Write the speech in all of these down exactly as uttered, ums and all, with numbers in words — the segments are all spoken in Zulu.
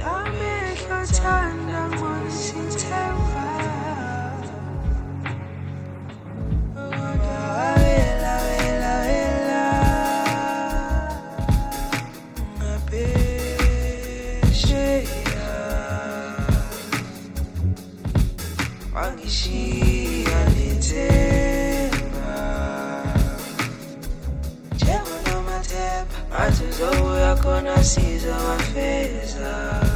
amehlo thanda ngosithemba wela wela wela ngapesheya wangishiya lethemba njengonomathemba ngathi uzobuya khona siza wafeza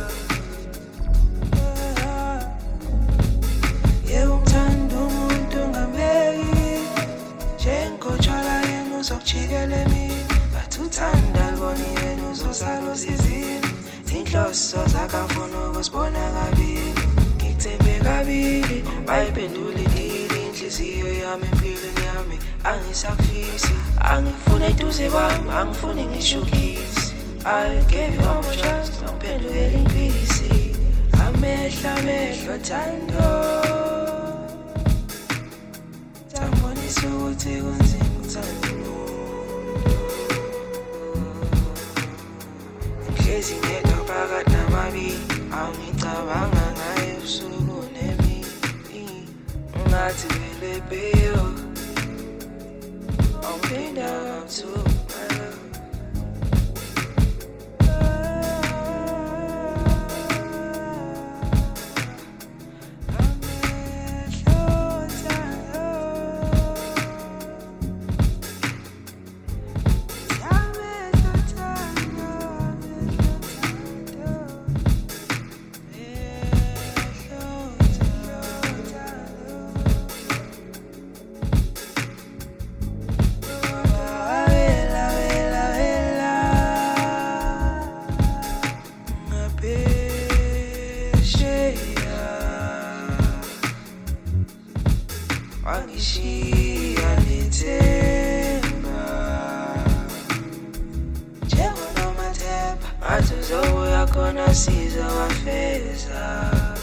Chigele mi, batuthanda libonile uzosala sizini. Inhloso zakafuna ukusibona kabili, ngikuthembe kabili, bayiphendula idili inhliziyo yami empilweni yami. Angisakufisi, angifune eduze kwami, angifune ngishukise. I gave you all my trust, ngiphendukele impisi. Amehlo amehlo thando, tambonisa ukuthi kunzima uthando. Ngezingekho phakathi namabili angicabanga ngaye usuku nemini ngathi vele beyo awuphinda kamthuku wangishiya lethemba njengonomathemba ngathi uzobuya khona siza wafeza